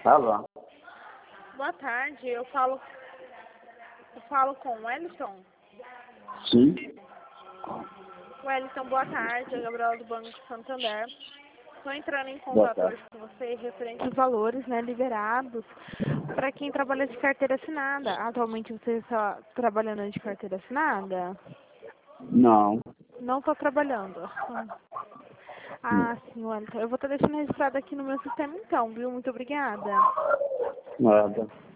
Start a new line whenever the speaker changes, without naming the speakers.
Alô?
Boa tarde, eu falo com o Wellington.
Sim.
Wellington, boa tarde, é a Gabriela do Banco Santander. Estou entrando em
Boa
contato
tarde.
hoje com você referente aos valores, né, liberados para quem trabalha de carteira assinada. Atualmente você está trabalhando de carteira assinada?
Não.
Não estou trabalhando. Ah, sim, Wellington. Eu vou estar deixando registrado aqui no meu sistema então, viu? Muito obrigada.
Nada.